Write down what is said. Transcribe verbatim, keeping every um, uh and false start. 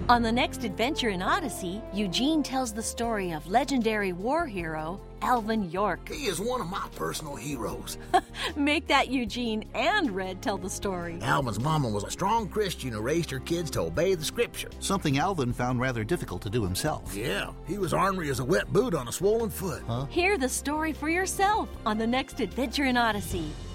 On the next adventure in Odyssey, Eugene tells the story of legendary war hero Alvin York. He is one of my personal heroes. Make that Eugene and Red tell the story. Alvin's mama was a strong Christian who raised her kids to obey the scripture. Something Alvin found rather difficult to do himself. Yeah, he was ornery as a wet boot on a swollen foot. Huh? Hear the story for yourself on the next adventure in Odyssey.